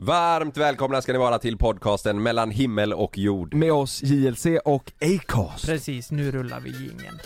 Varmt välkomna ska ni vara till podcasten Mellan himmel och jord. Med oss JLC och Acast. Precis, nu rullar vi jingeln.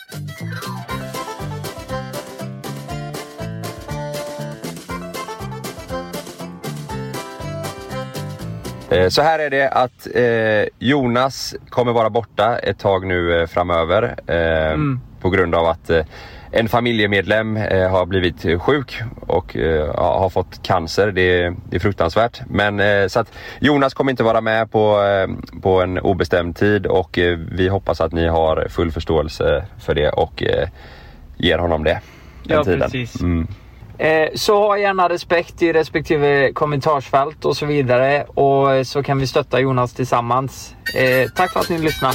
Så här är det att Jonas kommer vara borta ett tag nu framöver på grund av att en familjemedlem har blivit sjuk och har fått cancer. Det är fruktansvärt. Men så att Jonas kommer inte vara med på en obestämd tid och vi hoppas att ni har full förståelse för det och ger honom det. Ja, tiden. precis. Mm. Så ha gärna respekt i respektive kommentarsfält och så vidare. Och så kan vi stötta Jonas tillsammans. Tack för att ni lyssnar.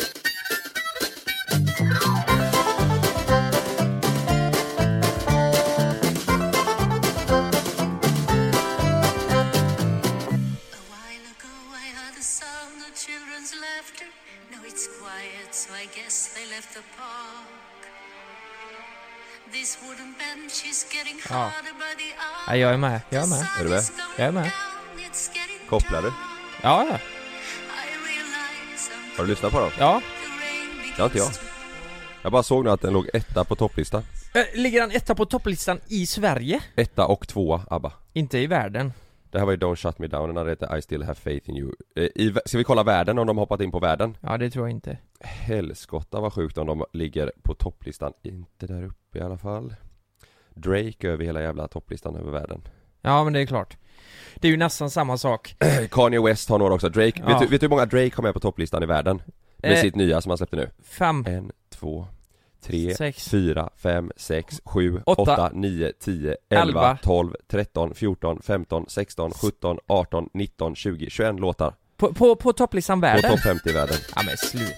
Ja, jag är med. Är du med? Jag är med. Kopplar du? Ja. Har du lyssnat på dem? Ja. Det har inte jag. Jag bara såg nu att den låg etta på topplistan. Ligger han etta på topplistan i Sverige? Etta och tvåa, ABBA. Inte i världen. Det här var ju Don't Shut Me Down, den här heter I Still Have Faith In You. Ska vi kolla världen om de har hoppat in på världen? Ja, det tror jag inte. Helskotta vad sjukt om de ligger på topplistan. Inte där uppe i alla fall. Drake över hela jävla topplistan över världen. Ja, men det är klart. Det är ju nästan samma sak. Kanye West har några också. Drake, ja. vet du hur många Drake har med på topplistan i världen? Med sitt nya som han släppte nu. 5 1, 2, 3, 6, 4, 5, 6, 7, 8, 8, 9, 10, 11, 12, 13, 14, 15, 16, 17, 18, 19, 20, 21 låtar. På topplistan världen? På topp 50 i världen. Ja, men sluta.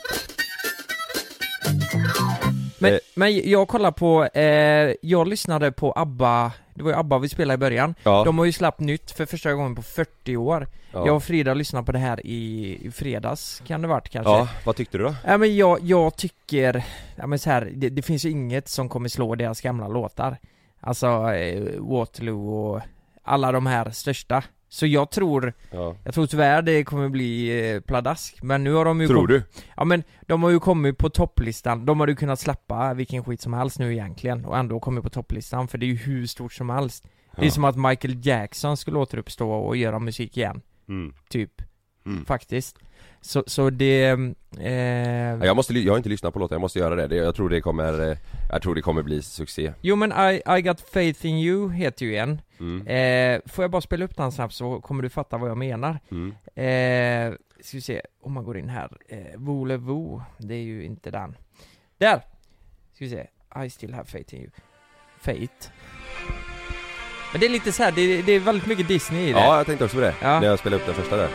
Men jag kollar på, jag lyssnade på ABBA, det var ju ABBA vi spelade i början. Ja. De har ju släppt nytt för första gången på 40 år. Ja. Jag och Frida lyssnade på det här i fredags, kan det varit kanske. Ja, vad tyckte du då? Ja, men jag tycker, ja men så här, det finns ju inget som kommer slå deras gamla låtar. Alltså Waterloo och alla de här största. Så jag tror tyvärr det kommer bli pladask. Men nu har de ju Tror du? Ja, men de har ju kommit på topplistan. De hade ju kunnat släppa vilken skit som helst nu egentligen och ändå kommit på topplistan, för det är ju hur stort som helst. Det är som att Michael Jackson skulle återuppstå och göra musik igen. Typ. Faktiskt. Så det jag har inte lyssnat på låten, jag måste göra det. Jag tror det kommer bli succé. Jo, men I Got Faith In You heter ju en. Får jag bara spela upp den snabbt så kommer du fatta vad jag menar. Ska vi se om man går in här. Volevo, det är ju inte den. Där! Ska vi se. I Still Have Faith In You. Fate. Men det är lite så här, det är väldigt mycket Disney i det. Ja, jag tänkte också på det. Ja. När jag spelade upp den första där.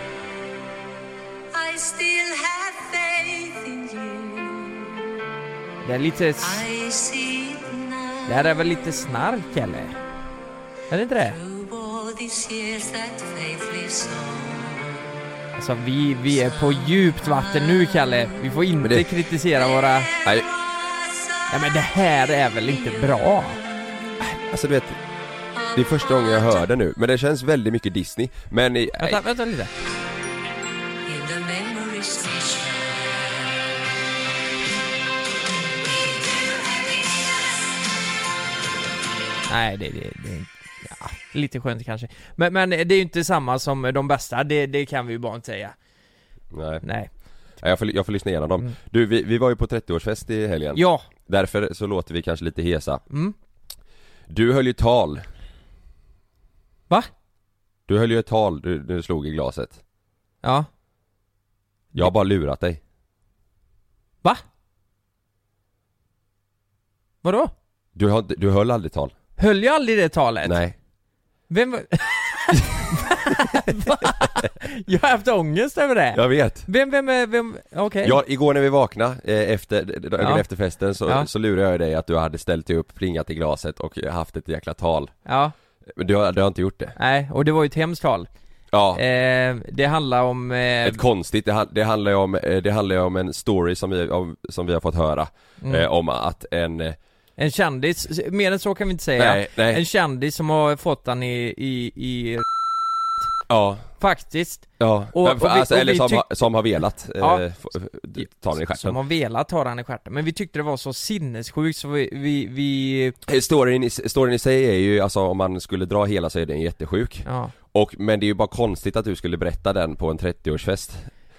I still have faith in you. Det är lite... I see it now. Det här är väl lite snark, eller? Är det inte det? Through all these years that faith lives on. Alltså vi är på djupt vatten nu, Kalle. Vi får inte kritisera våra... Nej. Ja, men det här är väl inte bra? Alltså du vet, det är första gången jag hör det nu. Men det känns väldigt mycket Disney. Men Vänta lite. In the memory station. Nej, det är ja, lite skönt kanske. Men det är ju inte samma som de bästa. Det kan vi ju bara inte säga. Nej. Jag får lyssna igenom dem. Du, vi var ju på 30-årsfest i helgen. Ja. Därför så låter vi kanske lite hesa. Du höll ju tal. Va? Du höll ju ett tal, du slog i glaset. Ja. Jag har bara lurat dig. Va? Vadå? Du höll aldrig tal. Höll jag aldrig det talet? Nej. Vem var... Jag har haft ångest över det. Jag vet. Vem? Okej. Ja, igår när vi vaknade efter festen så lurade jag dig att du hade ställt dig upp, plingat i glaset och haft ett jäkla tal. Ja. Men du har inte gjort det. Nej, och det var ju ett hemskt tal. Ja. Det handlar om... Ett konstigt, det handlar ju om en story som vi har fått höra. Om att en kändis, mer än så kan vi inte säga. Nej. En kändis som har fått den i Ja. Faktiskt. Ja, Och alltså, vi eller som har velat Ja. ta den i Som stjärten. har velat ta den i stjärten. Men vi tyckte det var så sinnessjukt så vi Storyn i sig är ju, alltså om man skulle dra hela så är den jättesjuk. ja. Men det är ju bara konstigt att du skulle berätta den på en 30-årsfest.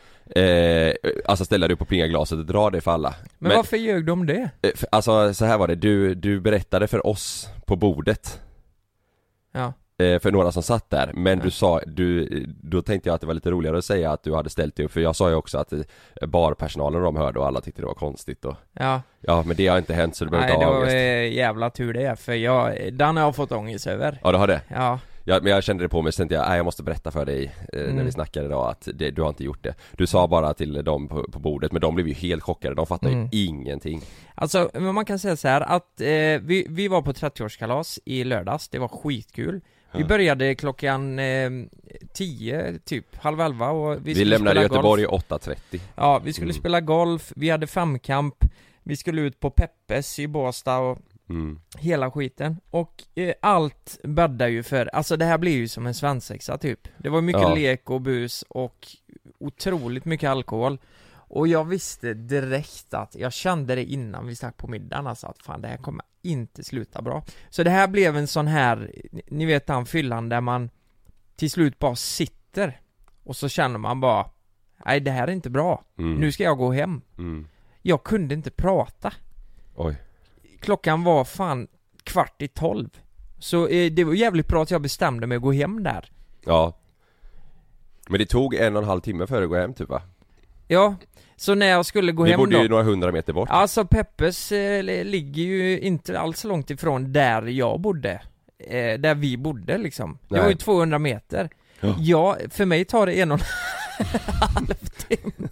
Alltså ställa dig upp och plinga glaset och dra det för alla. Men varför ljög de det? Alltså så här var det, du berättade för oss på bordet. Ja. För några som satt där. Men du sa, då tänkte jag att det var lite roligare att säga att du hade ställt dig upp. För jag sa ju också att barpersonalen de hörde och alla tyckte det var konstigt och, Ja. ja, men det har inte hänt så du behöver Nej, inte det ha var ångest. jävla tur det. För den har jag fått ångest över. Ja, det har det. Ja. Ja, men jag kände det på mig, så tänkte jag måste berätta för dig när vi snackade idag att du har inte gjort det. Du sa bara till dem på bordet, men de blev ju helt chockade, de fattade ju ingenting. Alltså, men man kan säga så här att vi var på 30-årskalas i lördags, det var skitkul. Vi började klockan 10, typ 10:30 och vi lämnade Göteborg 8:30. Ja, vi skulle spela golf, vi hade femkamp, vi skulle ut på Peppes i Båstad och hela skiten. Och allt bäddar ju för, alltså det här blir ju som en svensexa typ. Det var mycket lek och bus och otroligt mycket alkohol. Och jag visste direkt att, jag kände det innan vi stack på middagen alltså, att fan det här kommer inte sluta bra. Så det här blev en sån här, ni vet den fyllan där man till slut bara sitter och så känner man bara, nej det här är inte bra, nu ska jag gå hem. Jag kunde inte prata. Oj. Klockan var fan 11:45. Så det var jävligt bra att jag bestämde mig att gå hem där. Ja. Men det tog 1,5 timme för att gå hem typ, va? Ja, så när jag skulle gå Vi hem bodde då, ju några 100 meter bort. alltså Peppes ligger ju inte alls långt ifrån där jag bodde, där vi bodde liksom. Det Nej. var ju 200 meter. Ja, för mig tar det 1,5 timme.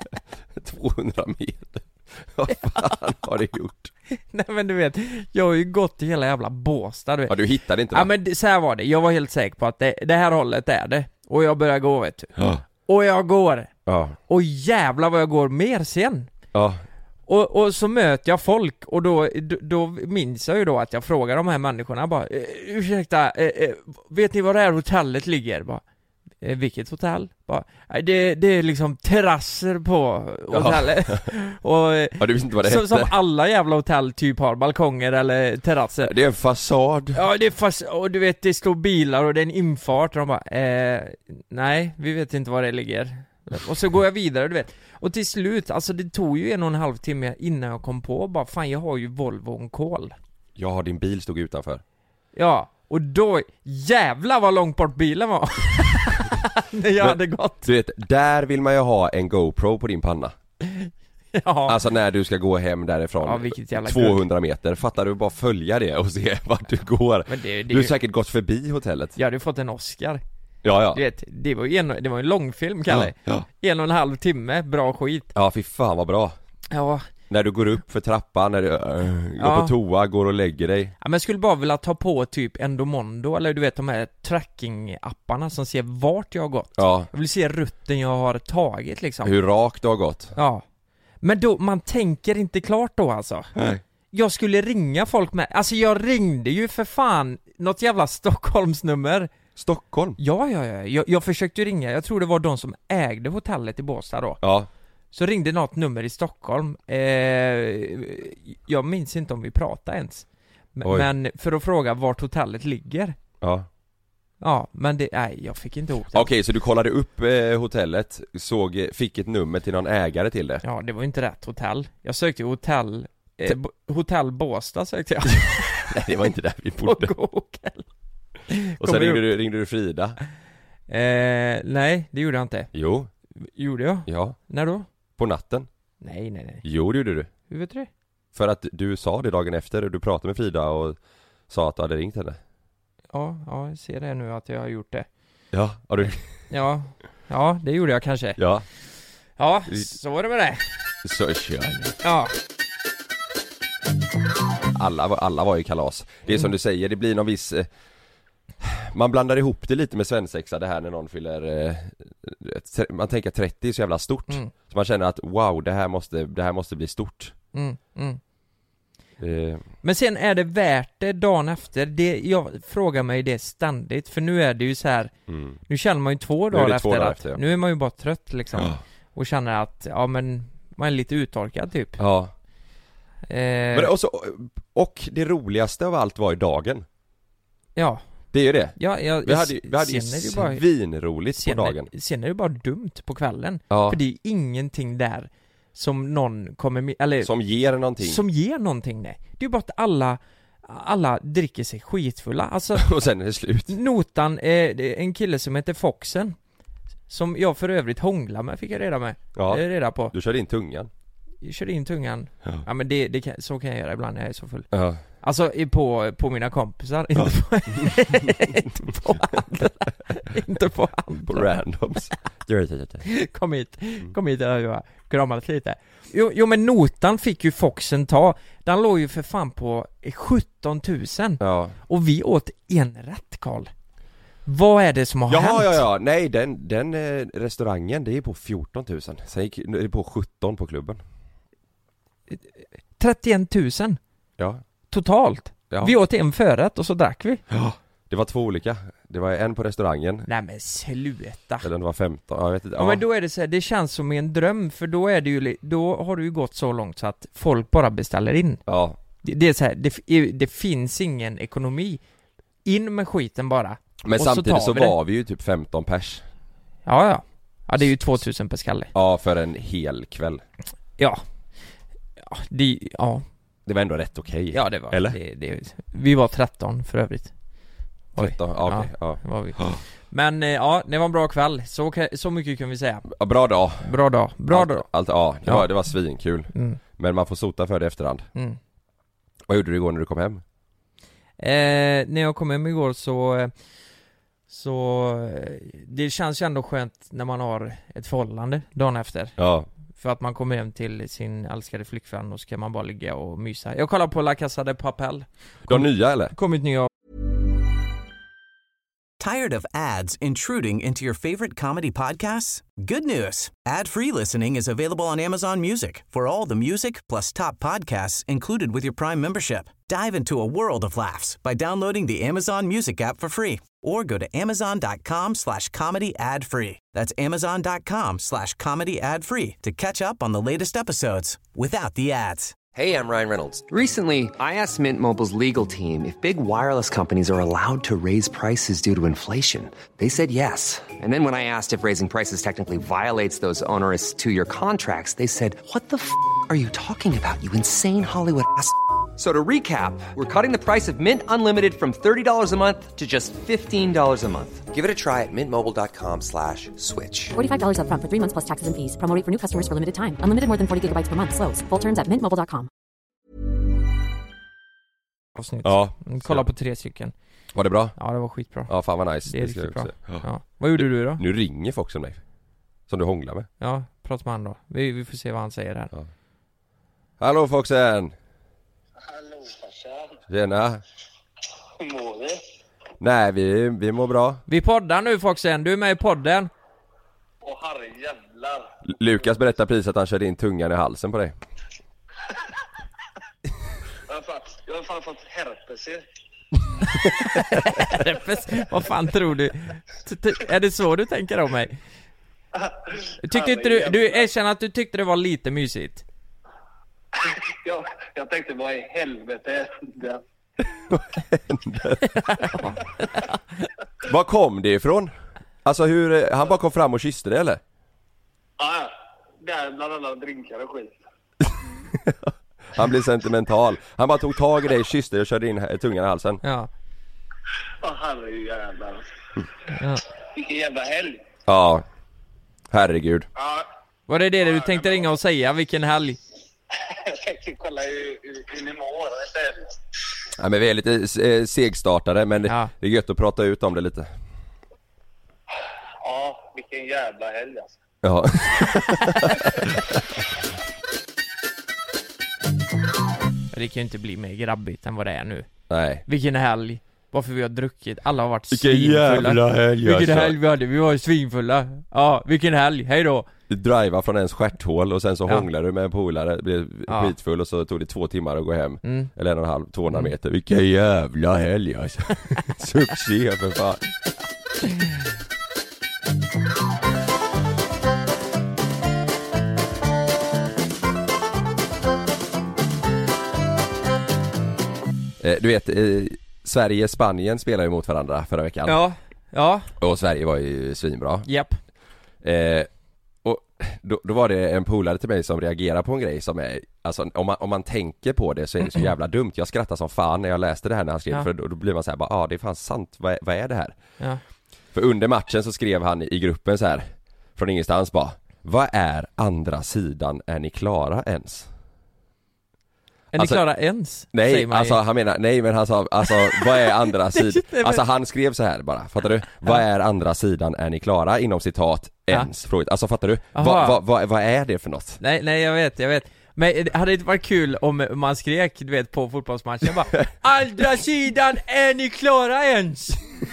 200 meter. Vad fan har du gjort? Nej men du vet, jag har ju gått till hela jävla Båstad, du vet. Ja, du hittade inte, va? Ja men så här var det, jag var helt säker på att det här hållet är det. Och jag börjar gå, vet du. Ja. Och jag går. Ja. Och jävlar vad jag går mer sen. Ja. Och så möter jag folk och då minns jag ju då att jag frågar de här människorna bara, ursäkta, vet ni var det här hotellet ligger? Bara, vilket hotell? Bara, det är liksom terrasser på hotellet. Och, ja, du visste inte vad det hette. som alla jävla hotell typ har balkonger eller terrasser. Det är en fasad. Ja, det är och du vet, det står bilar och det är en infart och de bara, nej, vi vet inte var det ligger. Och så går jag vidare, du vet. Och till slut, alltså det tog ju 1,5 timme innan jag kom på, bara fan jag har ju Volvo on call. Ja, din bil stod utanför. Ja, och då, jävla vad långt bort bilen var. När jag hade gått. Du vet, där vill man ju ha en GoPro på din panna. Ja. Alltså när du ska gå hem därifrån, Ja, vilket jävla 200 meter, fattar du, bara följa det och se vart du går. Men det Du har säkert gått förbi hotellet. Jag hade fått en Oscar. Ja. Du vet, det var ju en långfilm, Kalle. Ja. 1,5 timme, bra skit. Ja, fy fan vad bra. Ja. När du går upp för trappan, när du går på toa, går och lägger dig. Ja, men jag skulle bara vilja ta på typ Endomondo, eller du vet de här tracking-apparna som ser vart jag har gått. Ja. Jag vill se rutten jag har tagit liksom. Hur rakt du har gått. Ja. Men då, man tänker inte klart då alltså. Nej. Jag skulle ringa folk med, alltså jag ringde ju för fan något jävla Stockholmsnummer. Stockholm? Ja. Jag försökte ringa, jag tror det var de som ägde hotellet i Båstad då. Ja. Så ringde något nummer i Stockholm. Jag minns inte om vi pratade ens. Men för att fråga vart hotellet ligger. Ja. Ja, men jag fick inte ihop det. Okej, så du kollade upp hotellet, fick ett nummer till någon ägare till det? Ja, det var inte rätt hotell. Jag sökte hotell Hotell Båstad sökte jag. Nej, det var inte där vi bodde. På Google. Och sen ringde du Frida? Nej, det gjorde jag inte. Jo. Gjorde jag? Ja. När då? På natten? Nej. Jo, det gjorde du. Hur vet du det? För att du sa det dagen efter, du pratade med Frida och sa att du hade ringt henne. Ja, jag ser det nu att jag har gjort det. Ja, har du? Ja, det gjorde jag kanske. Ja. Ja, så var det med det. Så kör. Ja. Alla var ju kalas. Det är som du säger, det blir någon viss... Man blandar ihop det lite med svensexa, det här när någon fyller... man tänker att 30 är så jävla stort. Så man känner att wow, det här måste bli stort. Men sen är det värt det dagen efter. Jag frågar mig det ständigt. För nu är det ju så här. Nu känner man ju 2 dagar efter. Ja. Nu är man ju bara trött liksom. Och känner att men man är lite uttorkad typ. Ja. Men också, och det roligaste av allt var i dagen. Ja. Det är ju det. Ja, vi hade ju svinroligt på dagen. Sen är det bara dumt på kvällen. För det är ingenting där som någon kommer eller som ger någonting. Som ger någonting, nej. Det är bara att alla dricker sig skitfulla. Alltså, och sen är det slut. Notan är en kille som heter Foxen. Som jag för övrigt hånglar med, fick jag reda på. Du körde in tungan. Jag körde in tungan. Ja men så kan jag göra ibland när jag är så full. Ja. Alltså på mina kompisar, inte på andra. Inte på andra. På randoms. Kom hit och kramat lite. Jo men notan fick ju Foxen ta. Den låg ju för fan på 17 000. Ja. Och vi åt en rätt, Karl. Vad är det som har hänt? Ja. Nej, den restaurangen, det är på 14 000. Sen gick det på 17 på klubben. 31 000? Ja. Totalt? Ja. Vi åt en förrätt och så drack vi? Ja. Det var 2 olika. Det var en på restaurangen. Nej men sluta. Eller det var 15. Jag vet inte. Ja men då är det så här, det känns som en dröm. För då är det ju, då har det ju gått så långt så att folk bara beställer in. Ja. Det är så här, det finns ingen ekonomi. In med skiten bara. Men och samtidigt så var vi ju typ 15 pers. Ja, det är ju 2000 per skalle. Ja, för en hel kväll. Ja. Det var ändå rätt okej. Ja, det var. Eller? Vi var 13 för övrigt. 13, okej. Ja. Var vi. Men det var en bra kväll. Så mycket kan vi säga. Ja, bra dag. Det var svinkul. Men man får sota för det efterhand. Vad gjorde du igår när du kom hem? När jag kom hem igår så det känns ju ändå skönt när man har ett förhållande dagen efter. Ja. För att man kommer hem till sin älskade flickvän och så kan man bara ligga och mysa. Jag kollar på La Casa de Papel. De nya eller? Kommit nya. Tired of ads intruding into your favorite comedy podcasts? Good news. Ad-free listening is available on Amazon Music for all the music plus top podcasts included with your Prime membership. Dive into a world of laughs by downloading the Amazon Music app for free or go to amazon.com/comedy ad-free. That's amazon.com/comedy ad-free to catch up on the latest episodes without the ads. Hey, I'm Ryan Reynolds. Recently, I asked Mint Mobile's legal team if big wireless companies are allowed to raise prices due to inflation. They said yes. And then when I asked if raising prices technically violates those onerous 2-year contracts, they said, "What the f*** are you talking about, you insane Hollywood ass?" So to recap, we're cutting the price of Mint Unlimited from $30 a month to just $15 a month. Give it a try at mintmobile.com/switch. $45 up front for 3 months plus taxes and fees. Promo rate for new customers for limited time. Unlimited more than 40 gigabytes per month. Slows full terms at mintmobile.com. Ja. Kolla på 3 stycken. Var det bra? Ja, det var skitbra. Ja, fan vad nice. Det är riktigt bra. Ja. Vad gjorde du då? Nu ringer folk som dig. Som du hånglar med. Ja, prata med han då. Vi får se vad han säger här. Ja. Hallå Foxen! Hallå farsan. Tjena. Hur mår du? Nej, vi mår bra. Vi poddar nu Foxen, du är med i podden. Åh herrejävlar. Lukas berättar precis att han körde in tungan i halsen på dig. Jag har fan fått herpes. Herpes? Vad fan tror du? Är det så du tänker om mig? Tyckte inte du erkänner att du tyckte det var lite mysigt? Jag tänkte, vad i helvete hände? Var kom det ifrån? Alltså hur, han bara kom fram och kysste det eller? Ja, där bland alla drinkar och skit. Han blev sentimental. Han bara tog tag i dig, kysste dig och körde in tungan i halsen. Ja. Åh herrejävlar. Ja. Vilken jävla helg. Ja. Herregud. Ja. Var det du tänkte ringa och säga? Vilken helg? Jag tänkte kolla hur ni mår istället. Ja, men vi är lite segstartade, men det är gött att prata ut om det lite. Ja, vilken jävla helg alltså. Ja. Det kan ju inte bli mer grabbigt än vad det är nu. Nej. Vilken helg. Varför vi har druckit. Alla har varit vilken svinfulla. Jävla helg. Vilken helg vi hade. Vi var svinfulla. Ja, vilken helg. Hej då. driva från ens stjärthål och sen så hånglade du med en polare, blev skitfull och så tog det 2 timmar att gå hem. Eller 1,5, 200 meter. Vilken jävla helg alltså. Succé för fan. Du vet, Sverige-Spanien spelar ju mot varandra förra veckan. Ja. Och Sverige var ju svinbra. Japp. Och då var det en polare till mig som reagerar på en grej som är, alltså om man tänker på det så är det så jävla dumt. Jag skrattade som fan när jag läste det här när han skrev, för då blir man så här, det är fan sant, vad är det här? Ja. För under matchen så skrev han i gruppen så här, från ingenstans bara, vad är andra sidan, är ni klara ens? Är ni klara ens? Nej, alltså han menar, nej men han sa, alltså vad är andra sidan? Alltså han skrev så här bara, fattar du? Vad är andra sidan, är ni klara? Inom citat, ens, frågat. Alltså fattar du? Vad är det för något? Nej jag vet. Men hade det inte varit kul om man skrek, du vet, på fotbollsmatchen bara, andra sidan, är ni klara ens?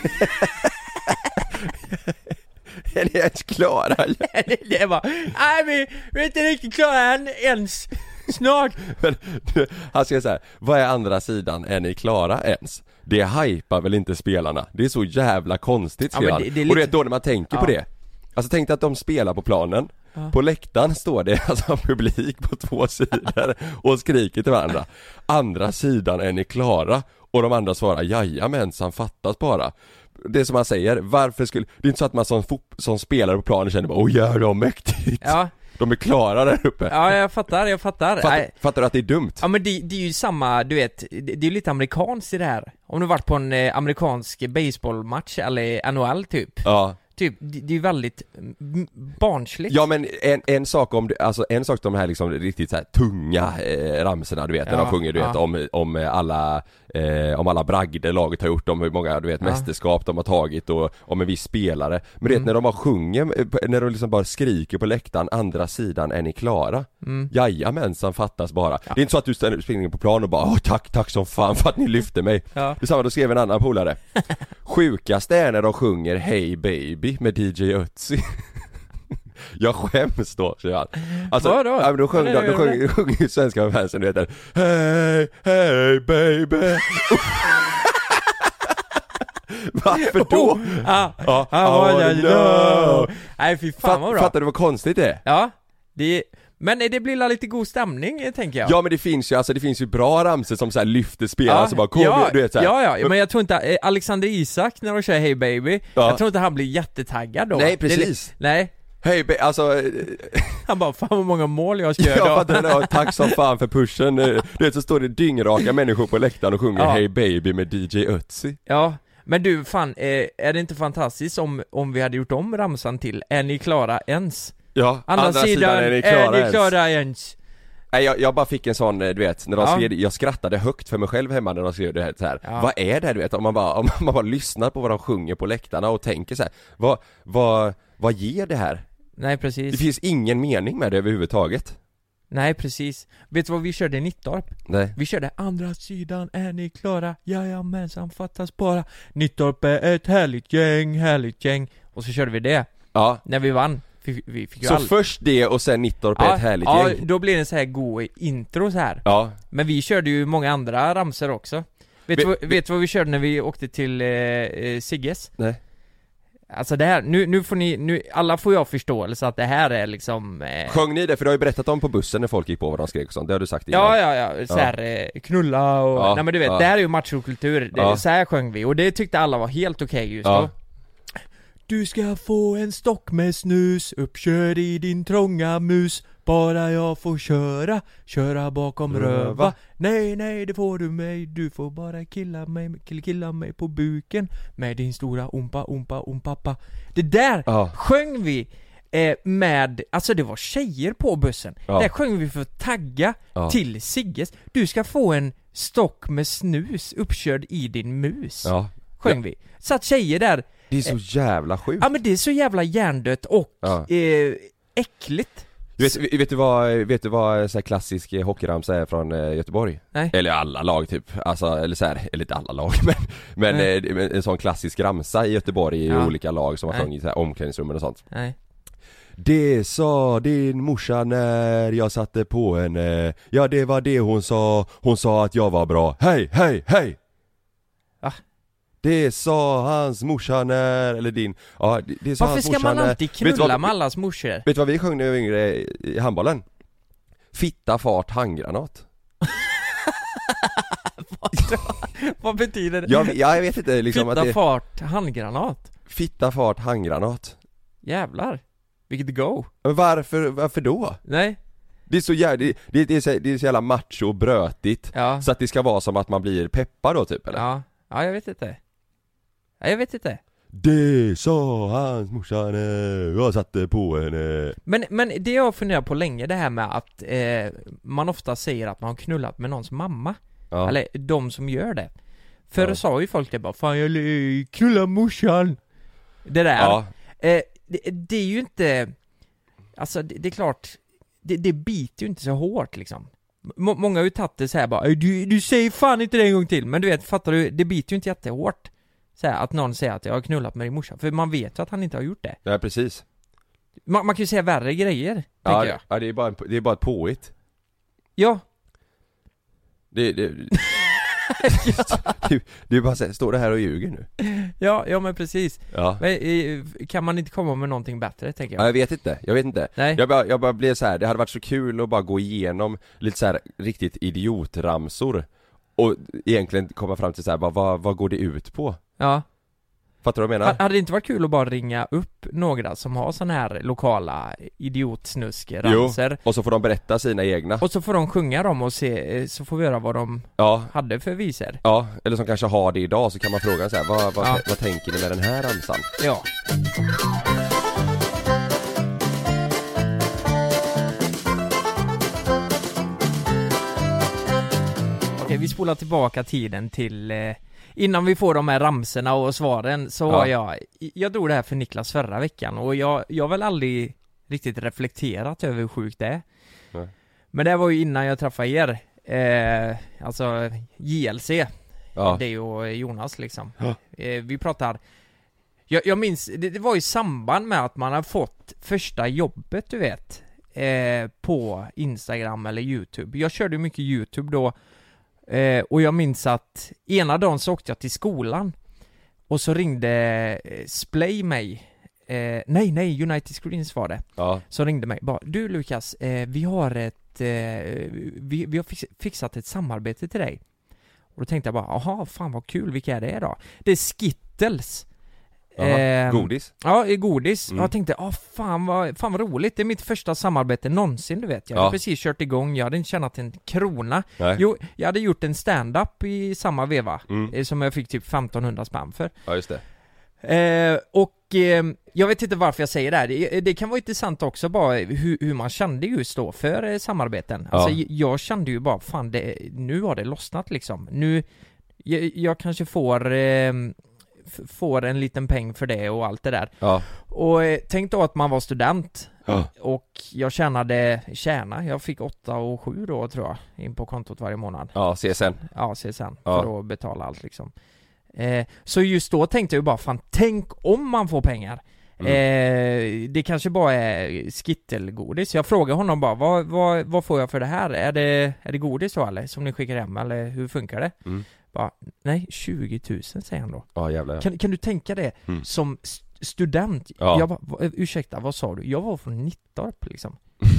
Är ni ens klara? Det var, nej vi är inte riktigt klara än ens. Snart. Men han säger så här, vad är andra sidan, är ni klara ens? Det hypar väl inte spelarna? Det är så jävla konstigt, skrev han. Och det är då när man tänker på det. Alltså tänk dig att de spelar på planen. På läktaren står det alltså publik på 2 sidor och skriker till varandra. Andra sidan, är ni klara? Och de andra svarar, jajamensan, fattas bara. Det som man säger, varför skulle... Det är inte så att man som spelare på planen känner bara, jävlar mäktigt. Ja. De är klara där uppe. Ja, jag fattar. Fattar du att det är dumt? Ja, men det är ju samma, du vet, det är ju lite amerikanskt i det här. Om du varit på en amerikansk baseballmatch eller NHL typ. Ja. Typ, det är ju väldigt barnsligt. Ja, men en sak om de här liksom riktigt så här tunga ramserna, du vet, när de sjunger, du vet, om alla bragder laget har gjort, om hur många, du vet, mästerskap de har tagit och om en viss spelare. Men det när de bara sjunger, när de liksom bara skriker på läktaren, andra sidan, är ni klara? Jajamensan, fattas bara. Det är inte så att du springer på plan och bara, tack som fan för att ni lyfte mig. Det är samma, då skrev en annan polare. Sjukaste är när de sjunger Hey Baby med DJ Ötzi. Jag skäms då, säger han. Alltså, ja, men då sjunger ju svenska fansen, du vet där. Hey baby. Varför då? Nej, fy fan vad bra. Fattar du vad konstigt det är? Ja, men det blir lite god stämning, tänker jag. Ja, men det finns ju bra ramser som så här lyfter spelare, så bara du vet så här. Ja, men jag tror inte Alexander Isak när de kör Hey Baby, jag tror inte han blir jättetaggad då. Nej, precis. Nej. Hey baby, alltså han bara, fan vad många mål jag ska göra. Ja, fattar du, tack som fan för pushen. Du vet, så står det dyngraka människor på läktaren och sjunger Hey Baby med DJ Ötzi. Ja. Men du, fan, är det inte fantastiskt om vi hade gjort om ramsan till är ni klara ens? Ja, andra sidan är ni klara ens. Nej, jag bara fick en sån, du vet, när de skrev, jag skrattade högt för mig själv hemma när de skrev det här så här. Vad är det, du vet, om man bara lyssnar på vad de sjunger på läktarna och tänker så här, vad ger det här? Nej, precis. Det finns ingen mening med det överhuvudtaget. Nej, precis. Vet du vad vi körde i Nittorp? Nej. Vi körde andra sidan, är ni klara? Jajamensan, fattas bara. Nittorp är ett härligt gäng. Och så körde vi det. Ja. När vi vann. Vi fick så först det och sen Nittorp är ett härligt gäng. Ja, då blir det en så här god intro så här. Ja. Men vi körde ju många andra ramser också. Vet du vad vi körde när vi åkte till Sigges? Nej. Alltså det här, nu får ni, alla får jag förståelse att det här är liksom Sjöng ni det? För du har ju berättat om på bussen när folk gick på vad de skrek och sånt, det har du sagt innan. Ja, så här, knulla och, nej men du vet, det här är ju machokultur, så här sjöng vi, och det tyckte alla var helt okej just då. Du ska få en stock med snus, uppkörd i din trånga mus. Bara jag får köra bakom röva. Nej, det får du mig. Du får bara killa mig på buken med din stora ompappa. Det där sjöng vi med, alltså det var tjejer på bussen. Där sjöng vi för att tagga till Sigges. Du ska få en stock med snus uppkörd i din mus. Sjöng vi. Så att tjejer där, det är så jävla sjukt. Ja, men det är så jävla hjärndött och äckligt. Vet du vad så här klassisk hockeyramsa är från Göteborg? Nej. Eller alla lag typ. Alltså, eller så här, eller inte alla lag men en sån klassisk ramsa i Göteborg i olika lag som har sjungit i omklädningsrummen och sånt. Nej. Det sa din morsa när jag satte på henne. Ja, det var det hon sa. Hon sa att jag var bra. Hej, hej, hej! Va? Det sa hans morsa när, eller din. Ja, det sa Varför hans ska morsa man alltid knulla med vet allas morsor? du vad vi sjöng när vi var yngre i handbollen? Fitta, fart, handgranat. Vad betyder det? Jag vet inte liksom Fitta, att det... fart, handgranat. Fitta, fart, handgranat. Jävlar. Vilket go. Men varför då? Nej. Det är så jävla, det är så jävla macho och brötigt. Ja. Så att det ska vara som att man blir peppad då typ, eller? Ja, jag vet inte. Ja, jag vet inte. Det sa hans morsa när jag satte på henne. Men det jag har funderat på länge, det här med att man ofta säger att man har knullat med någons mamma. Ja. Eller de som gör det. Förr sa ju folk det bara, fan jag knullar morsan. Det där. Ja. Det är ju inte, alltså det är klart, det biter ju inte så hårt liksom. Många har ju tagit det så här bara, du säger fan inte det en gång till. Men du vet, fattar du, det biter ju inte jättehårt så här, att någon säger att jag har knullat med din morsa. För man vet ju att han inte har gjort det. Ja, precis. Man kan ju säga värre grejer, tänker jag. Ja, det är bara ett påhitt. Ja. Det är bara så här, står det här och ljuger nu. Ja men precis. Ja. Men, kan man inte komma med någonting bättre, tänker jag? Ja, jag vet inte. Nej. Jag bara blev så här, det hade varit så kul att bara gå igenom lite så här riktigt idiotramsor och egentligen komma fram till så här, bara, vad går det ut på? Ja. Fattar du vad jag menar? Hade det inte varit kul att bara ringa upp några som har sån här lokala idiotsnusk-ramser? Jo, och så får de berätta sina egna. Och så får de sjunga dem och se, så får vi höra vad de hade för visor. Ja, eller som kanske har det idag, så kan man fråga så här, vad tänker ni med den här ramsan? Ja. Okej, vi spolar tillbaka tiden till innan vi får de här ramserna och svaren, så har jag drog det här för Niklas förra veckan, och jag har väl aldrig riktigt reflekterat över hur sjukt det är. Nej. Men det var ju innan jag träffade er, alltså JLC, det och Jonas liksom. Vi pratar, jag minns, det var i samband med att man har fått första jobbet, du vet, på Instagram eller YouTube. Jag körde mycket YouTube då. Och jag minns att ena dagen så åkte jag till skolan och så ringde Splay mig. Nej, United Screens var det. Ja. Så ringde mig bara, du Lukas, vi har vi har fixat ett samarbete till dig. Och då tänkte jag bara, aha, fan vad kul, vilka är det då? Det är Skittles. Godis? Ja, godis. Jag tänkte, fan vad roligt. Det är mitt första samarbete någonsin, du vet. Jag hade precis kört igång, jag hade inte tjänat en krona. Nej. Jo, jag hade gjort en stand-up i samma veva, som jag fick typ 1500 spänn för. Ja, just det. Jag vet inte varför jag säger det här. Det kan vara intressant också bara hur man kände just då för samarbeten. Alltså jag kände ju bara, fan nu har det lossnat liksom. Nu, jag kanske får en liten peng för det och allt det där. Ja. Och tänk då att man var student. Ja. Och jag jag fick 8 och 7 då, tror jag, in på kontot varje månad. Ja, CSN. Ja, CSN. För att betala allt liksom. Så just då tänkte jag ju bara, fan, tänk om man får pengar. Det kanske bara är skittelgodis. Jag frågar honom bara, vad får jag för det här? Är det godis då, eller som ni skickar hem, eller hur funkar det? Bara, nej, 20 000 säger han då. Ja, jävlar. Kan du tänka det som student? Ja. Jag bara, ursäkta, vad sa du? Jag var från Nittorp liksom.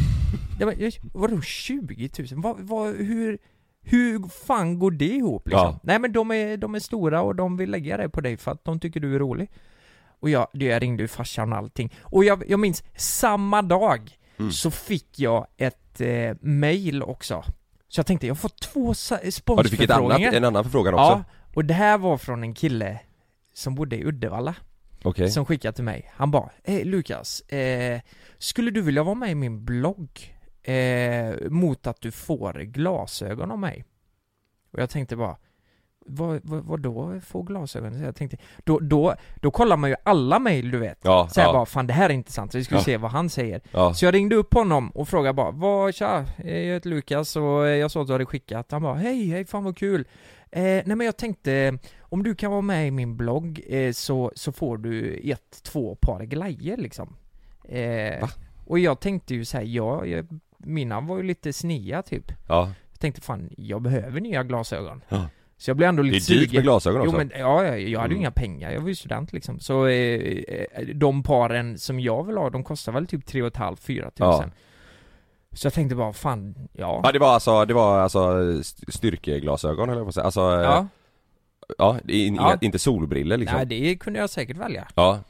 Vadå 20 000? Hur fan går det ihop liksom? Ja. Nej, men de är stora och de vill lägga det på dig för att de tycker du är rolig. Och jag ringde ju farsan och allting. Och jag minns, samma dag så fick jag ett mail också. Så jag tänkte, jag får 2 sponsförfrågningar. Du fick en annan förfrågan också? Ja, och det här var från en kille som bodde i Uddevalla. Okay. Som skickade till mig. Han bara, Lukas, skulle du vilja vara med i min blogg mot att du får glasögon av mig? Och jag tänkte bara, vad då få glasögon? Så jag tänkte, då kollar man ju alla mejl, du vet. Ja, så jag bara, fan, det här är intressant, så vi skulle se vad han säger. Ja. Så jag ringde upp honom och frågade bara, tja, jag heter Lukas och jag såg att du hade skickat. Han bara, hej, fan vad kul. Nej, men jag tänkte, om du kan vara med i min blogg så får du 1-2 par grejer liksom. Och jag tänkte ju så här, mina var ju lite snia typ. Ja. Jag tänkte fan, jag behöver nya glasögon. Ja. Så jag blev ändå lite sugen. Det är dyrt med glasögon också. Jo men jag hade ju inga pengar, jag var ju student liksom. Så de paren som jag vill ha, de kostar väl typ 3,5-4 tusen. Så jag tänkte bara, fan, Ja, det var alltså styrkeglasögon eller vad säger. Alltså inte solbriller liksom. Nej, det kunde jag säkert välja. Ja.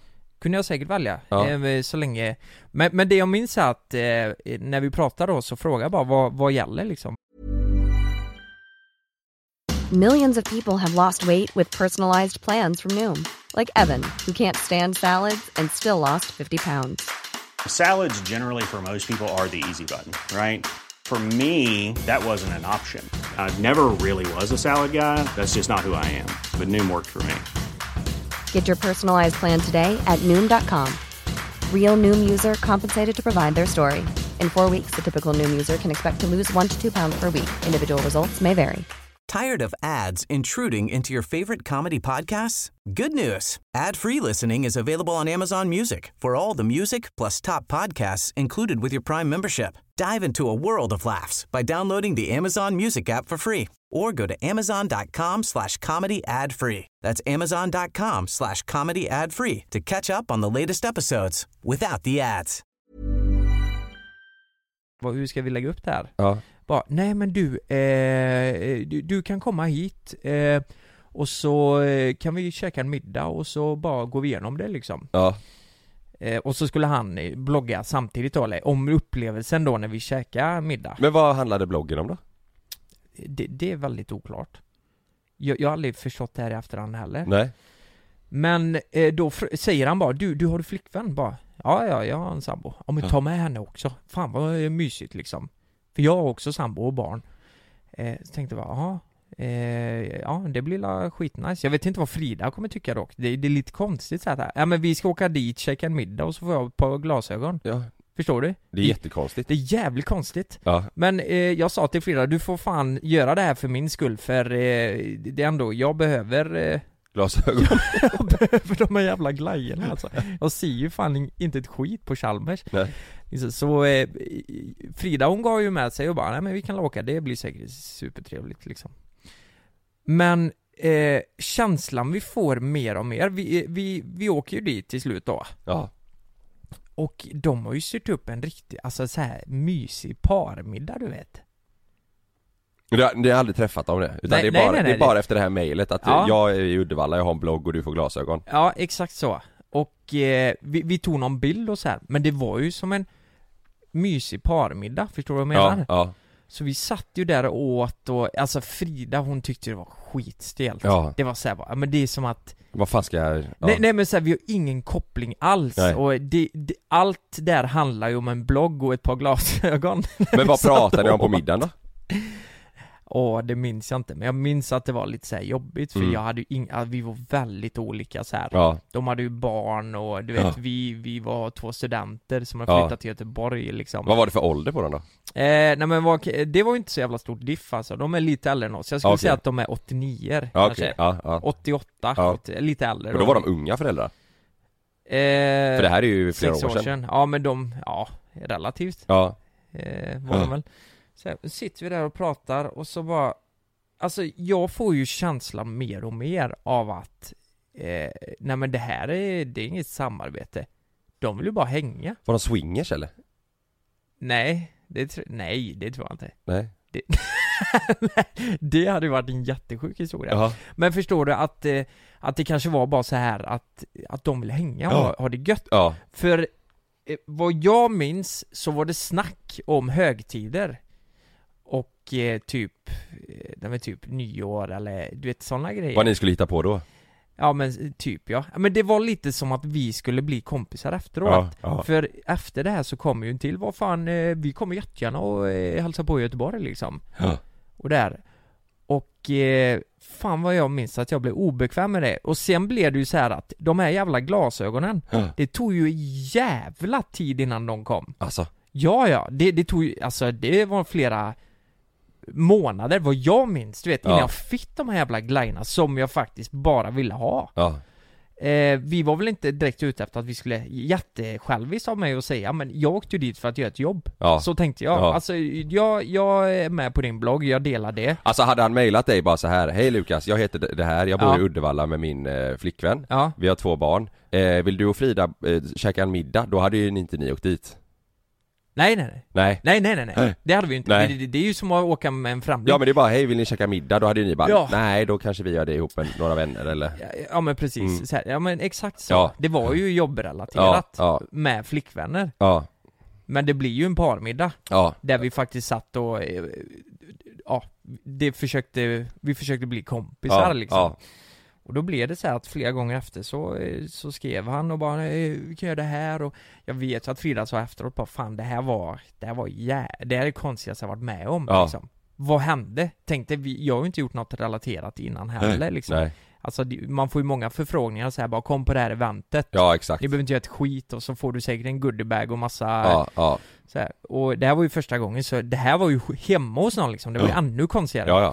Så länge. Men det jag minns är att när vi pratade då så frågade jag bara vad gäller liksom. Millions of people have lost weight with personalized plans from Noom. Like Evan, who can't stand salads and still lost 50 pounds. Salads generally for most people are the easy button, right? For me, that wasn't an option. I never really was a salad guy. That's just not who I am. But Noom worked for me. Get your personalized plan today at Noom.com. Real Noom user compensated to provide their story. In 4 weeks, the typical Noom user can expect to lose 1 to 2 pounds per week. Individual results may vary. Tired of ads intruding into your favorite comedy podcasts? Good news. Ad-free listening is available on Amazon Music for all the music plus top podcasts included with your Prime membership. Dive into a world of laughs by downloading the Amazon Music app for free or go to amazon.com/comedy ad-free. That's amazon.com/comedy ad-free to catch up on the latest episodes without the ads. Hur ska vi lägga upp det här? Ja. Bara, nej men du kan komma hit och så kan vi käka en middag och så bara gå igenom det liksom. Ja. Och så skulle han blogga samtidigt då, om upplevelsen då när vi käkar middag. Men vad handlade bloggen om då? Det är väldigt oklart. Jag har aldrig förstått det här i efterhand heller. Nej. Men då säger han bara, du har du flickvän? Bara, ja, jag har en sambo. Om vi tar med henne också. Fan vad mysigt liksom. För jag har också sambo och barn. Så tänkte jag bara, det blir la skitnice. Jag vet inte vad Frida kommer tycka dock. Det är lite konstigt så här. Ja men vi ska åka dit, käka en middag och så får jag ett par glasögon. Ja. Förstår du? Det är jättekonstigt. Det är jävligt konstigt. Ja. Men jag sa till Frida, du får fan göra det här för min skull. För det är ändå, jag behöver... glasögon. Jag behöver de här jävla glajerna alltså. Jag ser ju fan inte ett skit på Chalmers. Nej. Så Frida hon gav ju med sig och bara, nej men vi kan åka, det blir säkert supertrevligt liksom. Men känslan vi får mer och mer, vi åker ju dit till slut då. Ja. Och de har ju styrt upp en riktig, alltså så här mysig parmiddag, du vet. Det har aldrig träffat om det. Utan Nej, det är nej. bara efter det här mejlet att jag är i Uddevalla, jag har en blogg och du får glasögon. Ja, exakt så. Och vi tog någon bild och så här. Men det var ju som en mysig parmiddag, förstår du vad jag menar? Ja. Så vi satt ju där och åt och, alltså Frida hon tyckte det var skitstelt. Ja. Det var så här bara, men det är som att vad fan ska jag... Ja. Nej men så här, vi har ingen koppling alls. Nej. Och allt där handlar ju om en blogg och ett par glasögon. Men vad pratade ni om på middagen då? Det minns jag inte. Men jag minns att det var lite så här jobbigt. För jag hade ju vi var väldigt olika så här. Ja. De hade ju barn och du vet, vi var 2 studenter som hade flyttat till Göteborg liksom. Vad var det för ålder på dem då? Nej men det var ju inte så jävla stort diff alltså. De är lite äldre än oss. Jag skulle säga att de är 89 kanske. 88, lite äldre. Men då var de unga föräldrar? För det här är ju flera år sedan. Ja men relativt. Ja. Var de väl. Så sitter vi där och pratar och så bara, alltså jag får ju känslan mer och mer av att nej men det här det är inget samarbete. De vill ju bara hänga. Var de swingers eller? Nej, det tror jag inte. Nej. Det hade ju varit en jättesjuk historia. Jaha. Men förstår du att det kanske var bara så här att de vill hänga och ha det gött. Ja. För vad jag minns så var det snack om högtider. Och typ nyår eller du vet sådana grejer. Vad ni skulle hitta på då? Ja men typ men det var lite som att vi skulle bli kompisar efteråt. Ja. För efter det här så kommer ju en till, vad fan, vi kommer jättegärna och hälsa på i Göteborg liksom. Ja. Och där. Och fan vad jag minns att jag blev obekväm med det. Och sen blev det ju så här att de här jävla glasögonen, det tog ju jävla tid innan de kom. Alltså. Ja, det tog ju, alltså det var flera månader vad jag minns, du vet, innan jag fick de här jävla glajorna som jag faktiskt bara ville ha. Ja. Vi var väl inte direkt ute efter att vi skulle jättesjälviskt av mig och säga, men jag åkte ju dit för att göra ett jobb. Ja. Så tänkte jag. Ja. Alltså, jag är med på din blogg, jag delar det. Alltså hade han mejlat dig bara så här: hej Lukas, jag heter det här, jag bor i Uddevalla med min flickvän. Ja. Vi har 2 barn. Vill du och Frida käka en middag? Då hade ju inte ni åkt dit. Nej. Det hade vi ju inte. Det är ju som att åka med en framling. Ja, men det är bara, hej, vill ni käka middag? Då hade ju ni bara, nej, då kanske vi gör det ihop med några vänner eller... Ja men precis, så här, ja men exakt så. Ja. Det var ju jobbrelaterat med flickvänner. Ja. Men det blir ju en parmiddag. Ja. Där vi faktiskt satt och vi försökte bli kompisar liksom. Ja. Och då blev det så här att flera gånger efter så skrev han och bara, vi kan göra det här, och jag vet att Frida sa efteråt bara, fan det här är det konstigaste jag varit med om liksom. Vad hände? Tänkte jag har ju inte gjort något relaterat innan heller liksom. Nej. Alltså man får ju många förfrågningar så här, bara kom på det här eventet. Ja, exakt. Ni behöver inte göra ett skit, och så får du säkert en goodiebag och massa så här. Och det här var ju första gången, så det här var ju hemma hos någon liksom. Det var ju ännu konstigare.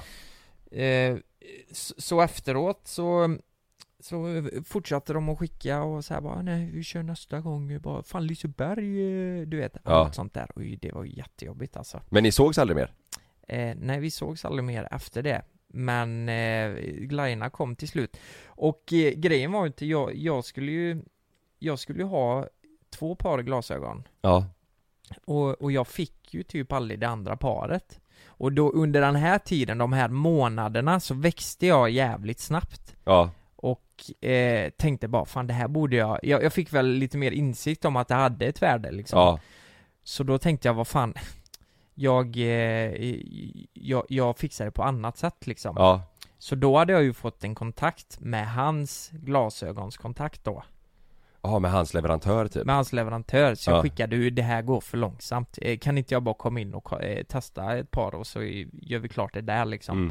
Så efteråt så fortsatte de att skicka och så här bara, nej vi kör nästa gång, bara fan Liseberg, du vet, något sånt där. Och det var ju jättejobbigt alltså. Men ni sågs aldrig mer? Nej, vi sågs aldrig mer efter det. Men glajjorna kom till slut. Och grejen var ju inte, jag skulle ju ha 2 par glasögon. Ja. Och jag fick ju typ aldrig det andra paret. Och då under den här tiden, de här månaderna, så växte jag jävligt snabbt. Ja. Och tänkte bara, fan det här borde jag fick väl lite mer insikt om att det hade ett värde liksom. Ja. Så då tänkte jag, vad fan, jag fixar det på annat sätt liksom. Ja. Så då hade jag ju fått en kontakt med hans glasögonskontakt då. Ja, med hans leverantör typ. Med hans leverantör, så jag skickade ju, det här går för långsamt. Kan inte jag bara komma in och testa ett par, och så gör vi klart det där liksom.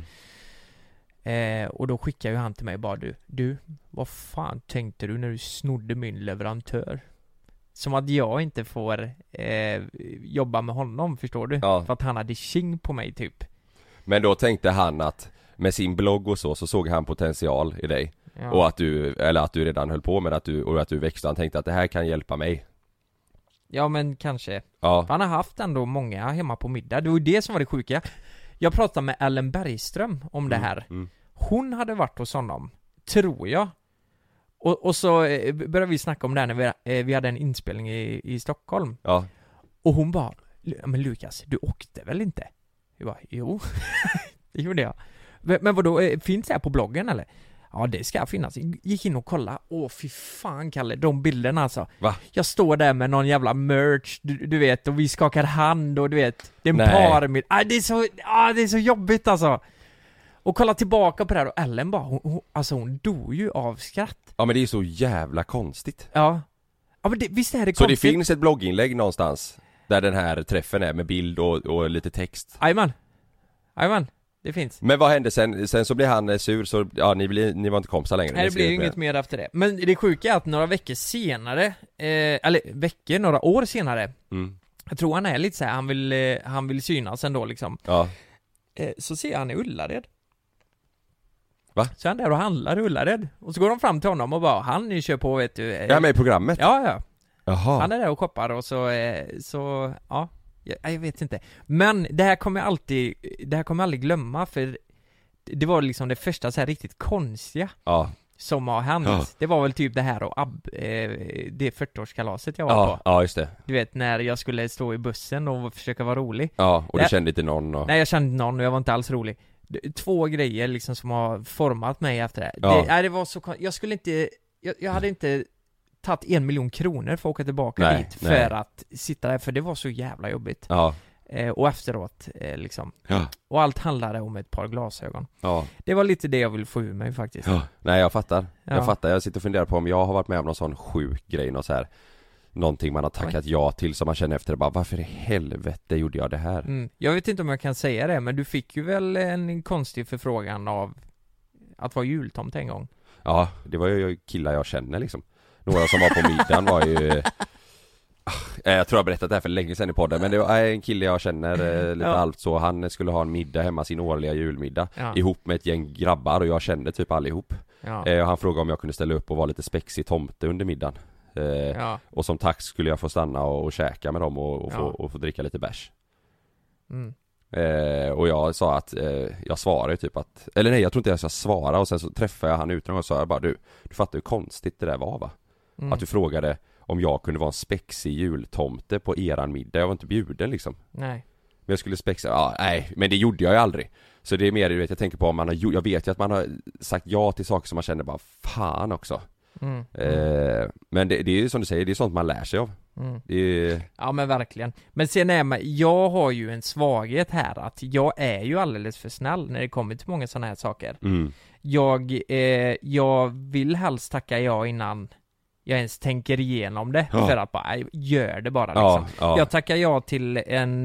Och då skickade ju han till mig bara, du, vad fan tänkte du när du snodde min leverantör? Som att jag inte får jobba med honom, förstår du? För att han hade tjing på mig typ. Men då tänkte han att med sin blogg och så såg han potential i dig. Ja. Och att du redan höll på med att du växte. Han tänkte att det här kan hjälpa mig. Ja, men kanske. Ja. Han har haft ändå många hemma på middag. Det var ju det som var det sjuka. Jag pratade med Ellen Bergström om det här. Hon hade varit hos honom, tror jag. Och så började vi snacka om det här när vi hade en inspelning i Stockholm. Ja. Och hon bara, men Lukas, du åkte väl inte? Jag bara, jo. Det gjorde jag. Men vadå, finns det här på bloggen eller? Ja, det ska finnas. Gick in och kolla. Fy fan Kalle, de bilderna alltså. Va? Jag står där med någon jävla merch, du vet, och vi skakar hand och du vet, det är en par med. Det är så jobbigt alltså. Och kolla tillbaka på det här, och Ellen bara, hon dog ju av skratt. Ja, men det är så jävla konstigt. Ja men visst är det konstigt. Så det finns ett blogginlägg någonstans där den här träffen är med bild och lite text. Jajamän, det finns. Men vad hände sen? Sen så blev han sur, så ni var inte kompisar längre. Nej, det blir ju inget mer efter det. Men det sjuka är att några veckor senare, några år senare, jag tror han är lite så här, han vill synas ändå liksom. Ja. Så ser han i Ullared. Va? Så han där och handlar i Ullared. Och så går de fram till honom och bara, han kör på, vet du. Ja, med i programmet? Ja. Jaha. Han är där och shoppar, och så ja. Jag vet inte. Men det här kommer jag aldrig glömma, för det var liksom det första så här riktigt konstiga som har hänt. Ja. Det var väl typ det här och det 40-årskalaset jag var på. Ja, just det. Du vet, när jag skulle stå i bussen och försöka vara rolig. Ja, och du kände inte någon? Och... Nej, jag kände någon och jag var inte alls rolig. 2 grejer liksom som har format mig efter det. Ja. Det var så jag skulle inte... Jag hade inte tagit 1 miljon kronor för att åka tillbaka dit för att sitta där, för det var så jävla jobbigt. Ja. Och efteråt liksom. Ja. Och allt handlade om ett par glasögon. Ja. Det var lite det jag ville få ur mig faktiskt. Ja. Nej, jag fattar. Jag sitter och funderar på om jag har varit med om någon sån sjuk grej, något så här, någonting man har tackat ja till som man känner efter, bara varför i helvete gjorde jag det här? Jag vet inte om jag kan säga det, men du fick ju väl en konstig förfrågan av att vara jultomt en gång. Ja, det var ju killar jag känner liksom. Några som var på middagen var ju... Jag tror jag berättat det här för länge sedan i podden, men det var en kille jag känner lite allt så. Han skulle ha en middag hemma, sin årliga julmiddag, ihop med ett gäng grabbar, och jag kände typ allihop. Och han frågade om jag kunde ställa upp och vara lite spexig tomte under middagen. Och som tack skulle jag få stanna och käka med dem och få dricka lite bärs. Och jag sa att jag svarade typ att, eller nej, jag tror inte jag ska svara. Och sen så träffade jag han utan och sa bara, du fattar hur konstigt det där var, va? Att du frågade om jag kunde vara en spexig jultomte på eran middag. Jag var inte bjuden liksom. Nej. Men jag skulle spexa, nej, men det gjorde jag ju aldrig. Så det är mer, du vet, jag tänker på om man har, jag vet ju att man har sagt ja till saker som man känner bara, fan också. Men det är ju som du säger, det är sånt man lär sig av. Ja, men verkligen. Men sen jag har ju en svaghet här, att jag är ju alldeles för snäll när det kommer till många sådana här saker. Jag vill helst tacka ja innan jag ens tänker igenom det, för att bara gör det bara liksom. Jag tackar ja till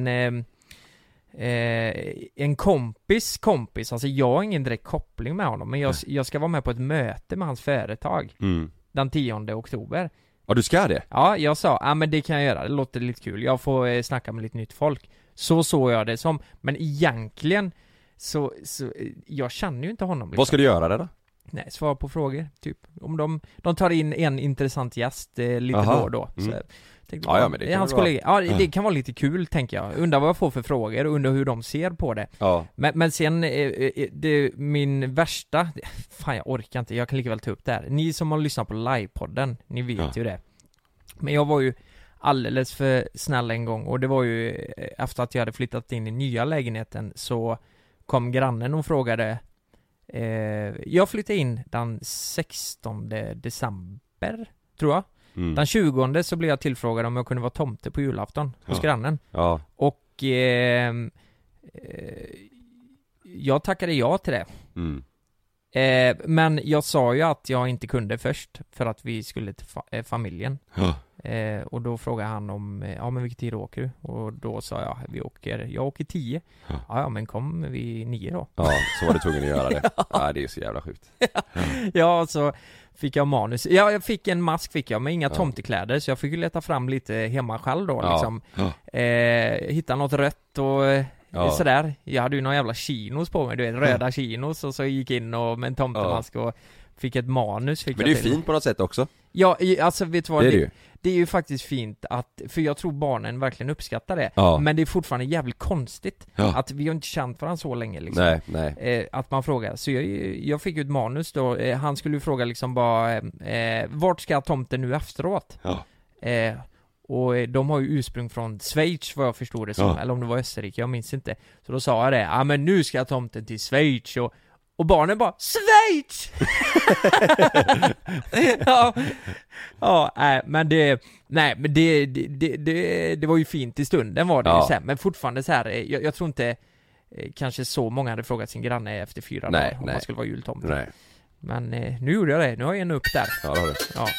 en kompis, alltså jag har ingen direkt koppling med honom, men jag ska vara med på ett möte med hans företag den 10 oktober. Ja, du ska det? Ja, jag sa, men det kan jag göra, det låter lite kul, jag får snacka med lite nytt folk. Så såg jag det som, men egentligen så jag känner ju inte honom liksom. Vad ska du göra det då? Nej, svara på frågor, typ. Om de tar in en intressant gäst lite då och då. Så tänkte, men det kan hans kollega, det kan vara lite kul, tänker jag. Undrar vad jag får för frågor och undrar hur de ser på det. Men sen, min värsta, fan jag orkar inte, jag kan lika väl ta upp det här. Ni som har lyssnat på livepodden, ni vet ju det. Men jag var ju alldeles för snäll en gång, och det var ju efter att jag hade flyttat in i nya lägenheten, så kom grannen och frågade. Jag flyttade in den 16 december, tror jag. Den 20 så blev jag tillfrågad om jag kunde vara tomte på julafton hos grannen. Och jag tackade ja till det. Men jag sa ju att jag inte kunde först, för att vi skulle till familjen. Och då frågade han om, men vilken tid åker du? Och då sa jag åker 10. Ja, men kom vi 9 då. Ja, så var du tvungen att göra det. Ja, det är så jävla sjukt. Ja, så fick jag manus. Ja, jag fick en mask, men inga tomtekläder, så jag fick ju leta fram lite hemma själv då liksom. Hitta något rött och sådär. Jag hade ju några jävla chinos på mig, du vet, röda chinos, och så gick in och med en tomtemask och fick ett manus. Men det är ju fint på något sätt också. Ja, alltså vet du vad, det är ju faktiskt fint att, för jag tror barnen verkligen uppskattar det. Men det är fortfarande jävligt konstigt att vi har inte känt varandra så länge liksom. Nej. Att man frågar. Så jag fick ju ett manus då. Han skulle ju fråga liksom bara, vart ska tomten nu efteråt? Och de har ju ursprung från Schweiz, vad jag förstod det som. Eller om det var Österrike, jag minns inte. Så då sa jag det, men nu ska tomten till Schweiz. Och barnen bara, Schweiz! Men det var ju fint i stunden, var det ju sen. Men fortfarande så här, jag tror inte kanske så många hade frågat sin granne efter 4 dagar om man skulle vara jultomte. Men nu gjorde jag det, nu har jag en upp där. Ja, det har du.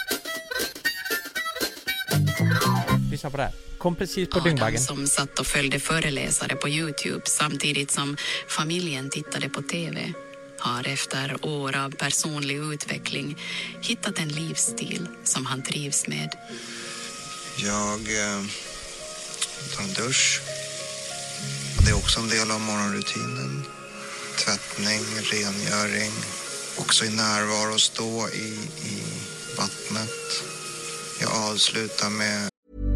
Lyssna på det här. Kom precis på Dyngbaggen. Som satt och följde föreläsare på YouTube samtidigt som familjen tittade på TV har efter år av personlig utveckling hittat en livsstil som han trivs med. Jag tar en dusch. Det är också en del av morgonrutinen. Tvättning, rengöring. Också i närvaro, stå i vattnet. Jag avslutar med...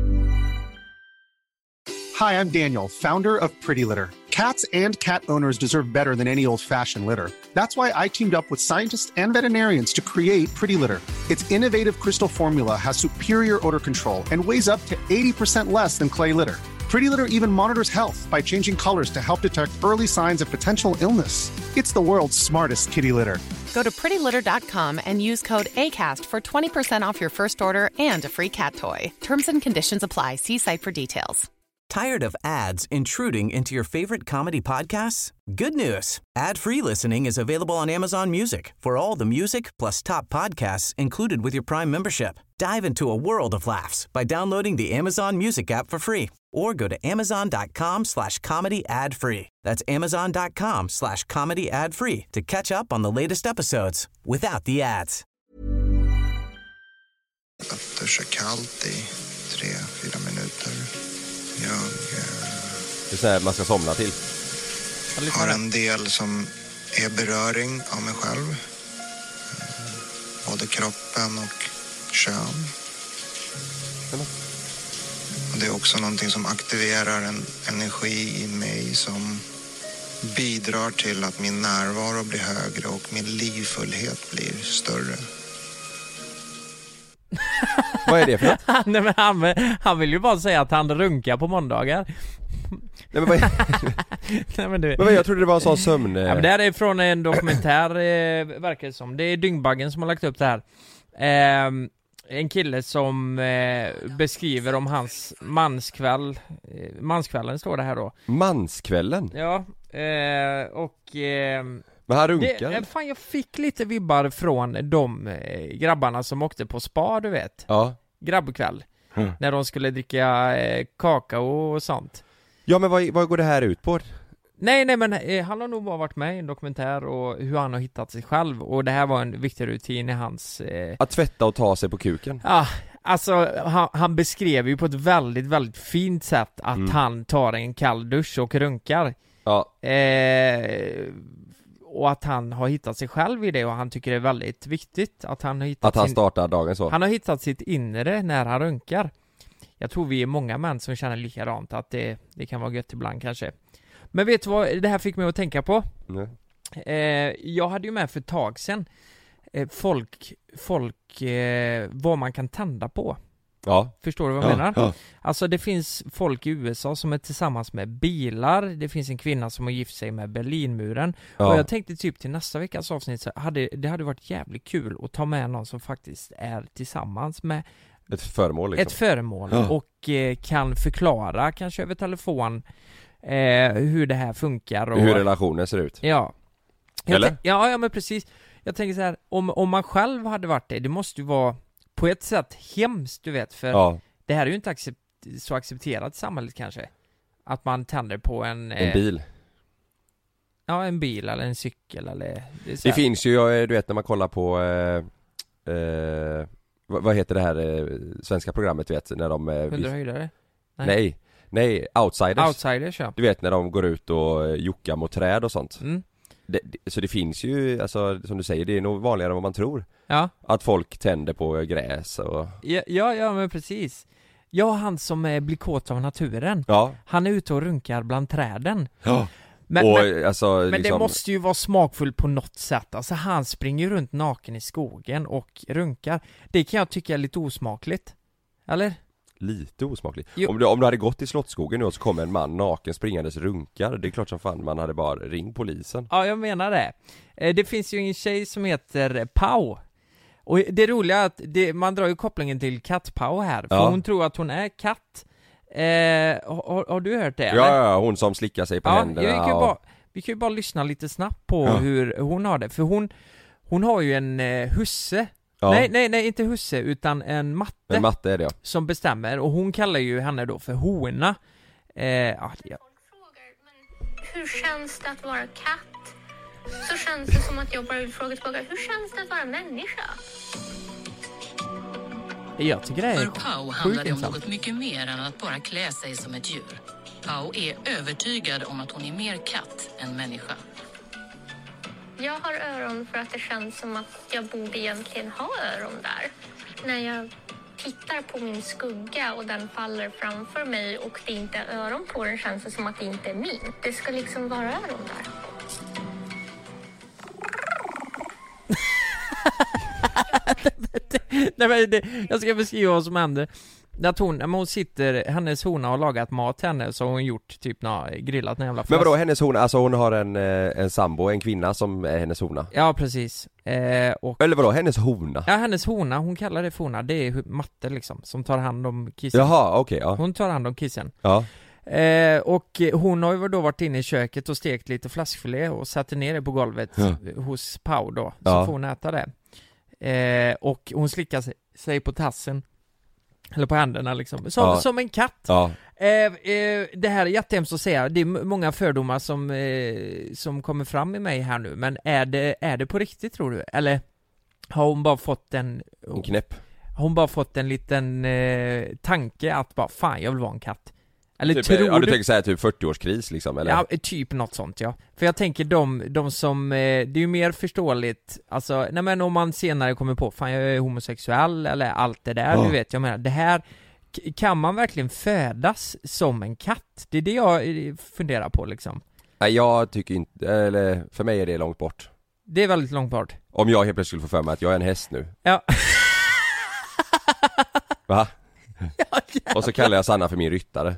Hi, I'm Daniel, founder of Pretty Litter. Cats and cat owners deserve better than any old-fashioned litter. That's why I teamed up with scientists and veterinarians to create Pretty Litter. Its innovative crystal formula has superior odor control and weighs up to 80% less than clay litter. Pretty Litter even monitors health by changing colors to help detect early signs of potential illness. It's the world's smartest kitty litter. Go to prettylitter.com and use code ACAST for 20% off your first order and a free cat toy. Terms and conditions apply. See site for details. Tired of ads intruding into your favorite comedy podcasts? Good news. Ad-free listening is available on Amazon Music for all the music plus top podcasts included with your Prime membership. Dive into a world of laughs by downloading the Amazon Music app for free or go to amazon.com/comedy ad-free. That's amazon.com/comedy ad-free to catch up on the latest episodes without the ads. Att duscha kallt i 3-4 minuter. Det är så här man ska somna till. Jag har en del som är beröring av mig själv. både kroppen och kön. Och det är också någonting som aktiverar en energi i mig som bidrar till att min närvaro blir högre och min livfullhet blir större. Vad är det för något? Nej, men han vill ju bara säga att han runkar på måndagar. Nej, men vad Nej, men du... Men jag trodde det var en sån sömn... Ja, men det här är från en dokumentär, verkar det som. Det är Dyngbaggen som har lagt upp det här. En kille som beskriver om hans manskväll. Manskvällen står det här då. Manskvällen? Ja, men han runkar? Fan, jag fick lite vibbar från de grabbarna som åkte på spa, du vet. Ja. Grabbkväll. När de skulle dricka kakao och sånt. Ja, men vad går det här ut på? Nej, men han har nog bara varit med i en dokumentär och hur han har hittat sig själv. Och det här var en viktig rutin i hans... Att tvätta och ta sig på kuken? Ja, alltså han beskrev ju på ett väldigt, väldigt fint sätt att han tar en kall dusch och runkar. Ja. Och att han har hittat sig själv i det och han tycker det är väldigt viktigt att han har hittat att han startar dagen så. Han har hittat sitt inre när han runkar. Jag tror vi är många män som känner likadant, att det kan vara gött ibland kanske. Men vet du vad det här fick mig att tänka på? Jag hade ju med för ett tag sedan folk vad man kan tända på. Ja. Förstår du vad jag menar? Ja. Alltså det finns folk i USA som är tillsammans med bilar. Det finns en kvinna som har gift sig med Berlinmuren. Ja. Och jag tänkte typ till nästa veckas avsnitt så det hade varit jävligt kul att ta med någon som faktiskt är tillsammans med ett föremål liksom. Ett föremål och kan förklara kanske över telefon hur det här funkar och hur relationen ser ut. Ja. Eller? Ja, men precis. Jag tänker så här, om man själv hade varit det måste ju vara på ett sätt hemskt, du vet, för det här är ju inte så accepterat i samhället kanske. Att man tänder på en bil. Ja, en bil eller en cykel eller det finns ju, du vet, när man kollar på vad heter det här svenska programmet, vet, när de 100 höjdare? Nej, Outsiders, ja. Du vet när de går ut och jockar mot träd och sånt. Så det finns ju, alltså, som du säger, det är nog vanligare än vad man tror. Ja. Att folk tänder på gräs och... Ja, men precis. Ja, han som blir kåt av naturen. Ja. Han är ute och runkar bland träden. Ja. Men liksom... det måste ju vara smakfullt på något sätt. Alltså han springer runt naken i skogen och runkar. Det kan jag tycka är lite osmakligt. Eller? Lite osmakligt. Om du hade gått i Slottsskogen nu och så kommer en man naken springandes runkar. Det är klart som fan man hade bara ringt polisen. Ja, jag menar det. Det finns ju en tjej som heter Pau. Och det roliga är att man drar ju kopplingen till katt-Pau här. För hon tror att hon är katt. Har du hört det? Ja, hon som slickar sig på händerna. Vi kan ju bara lyssna lite snabbt på hur hon har det. För hon har ju en husse. Ja. Nej, inte husse utan en matte. En matte är det, ja. Som bestämmer, och hon kallar ju henne då för hona. Hur känns det att vara katt? Så känns det som att jag bara vill fråga tillbaka, hur känns det att vara människa? Jag tycker det är för Pau handlar det om något mycket mer än att bara klä sig som ett djur. Pau är övertygad om att hon är mer katt än människa. Jag har öron för att det känns som att jag borde egentligen ha öron där. När jag tittar på min skugga och den faller framför mig och det inte är öron på den, känns det som att det inte är min. Det ska liksom vara öron där. Jag ska beskriva vad som händer. Att hon sitter, hennes hona har lagat mat till henne, så har hon gjort typ grillat en jävla flask. Men vadå, hennes hona, alltså hon har en sambo, en kvinna som är hennes hona? Ja, precis. Eller vadå, hennes hona? Ja, hennes hona, hon kallar det för hona. Det är matte liksom, som tar hand om kissen. Jaha, okej, ja. Hon tar hand om kissen. Ja. Och hon har ju då varit inne i köket och stekt lite flaskfilé och satt ner det på golvet hos Pau då. Så får hon äta det. Och hon slickar sig på tassen. Eller på händerna liksom. Som en katt. Ja. Det här är jättehemskt att säga. Det är många fördomar som kommer fram i mig här nu. Men är det på riktigt, tror du? Eller har hon bara fått en knäpp? Har hon bara fått en liten tanke att bara, fan, jag vill vara en katt? Eller typ, tror ja, du tänker såhär typ 40-årskris liksom, eller? Ja, typ något sånt, ja. För jag tänker de som, det är ju mer förståeligt, alltså, nej men om man senare kommer på, fan jag är homosexuell eller allt det där, du vet, jag menar, det här, kan man verkligen födas som en katt? Det är det jag funderar på liksom. Nej, jag tycker inte, eller för mig är det långt bort. Det är väldigt långt bort. Om jag helt plötsligt skulle få för mig att jag är en häst nu. Ja. Va? Och så kallar jag Sanna för min ryttare.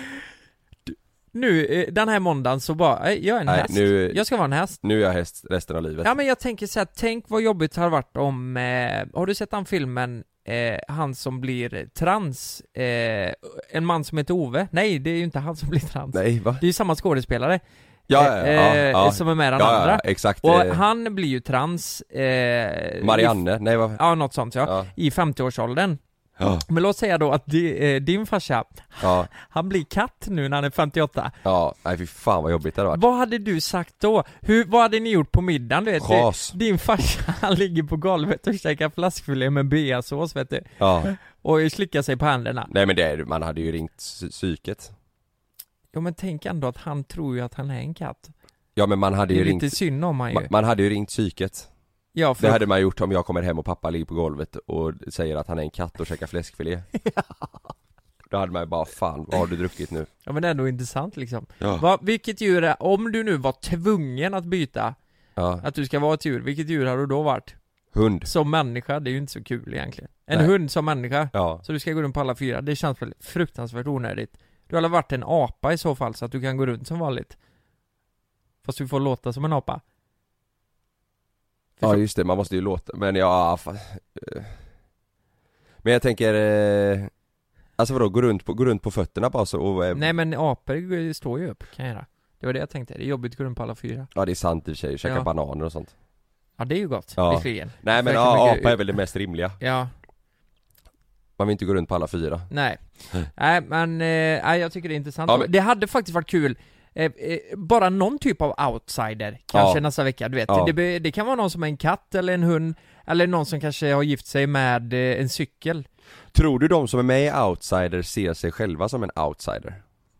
Nu, den här måndagen så bara, jag är en häst. Jag ska vara en häst. Nu är jag häst resten av livet. Ja, men jag tänker så här, tänk vad jobbigt det har varit om, har du sett den filmen, han som blir trans, en man som heter Ove? Nej, det är ju inte han som blir trans. Nej, va? Det är ju samma skådespelare. Ja. Som är med den andra. Ja, exakt. Och han blir ju trans, Marianne, nej vad? Ja, något sånt, ja. I 50-årsåldern. Ja. Men låt säga då att din farsa, han blir katt nu när han är 58. Ja, nej fy fan vad jobbigt det hade varit. Vad hade du sagt då? Vad hade ni gjort på middagen? Du vet, din farsa, han ligger på golvet och käkar flaskfilé med beasås, vet du. Ja. Och slickar sig på händerna. Nej men man hade ju ringt psyket. Jo, men tänk ändå att han tror ju att han är en katt. Ja, men man hade ju ringt... Det är lite synd om man ju. Man hade ju ringt psyket. Ja, det hade man gjort om jag kommer hem och pappa ligger på golvet och säger att han är en katt och käkar fläskfilé. Då hade man ju bara, fan, vad har du druckit nu? Ja, men det är ändå intressant liksom. Ja. Vilket djur är, om du nu var tvungen att byta, att du ska vara ett djur, vilket djur har du då varit? Hund. Som människa, det är ju inte så kul egentligen. En hund som människa, så du ska gå runt på alla fyra, det känns väl fruktansvärt onödigt. Du har varit en apa i så fall, så att du kan gå runt som vanligt. Fast du får låta som en apa. Ja, just det, man måste ju låta. Men men jag tänker alltså vadå, gå runt på fötterna bara så och, Nej, men apor står ju upp, kan jag göra. Det var det jag tänkte, det är jobbigt att gå runt på alla fyra. Ja, det är sant i och för sig, käka bananer och sånt. Ja, det är ju gott, ja. visserligen. Nej, men apa är väl det mest rimliga. Ja. Man vill inte gå runt på alla fyra. Nej. Nej, men jag tycker det är intressant. Ja, men... Det hade faktiskt varit kul. Bara någon typ av outsider kanske nästa vecka, du vet. Det kan vara någon som är en katt eller en hund, eller någon som kanske har gift sig med en cykel. Tror du de som är med i outsider ser sig själva som en outsider?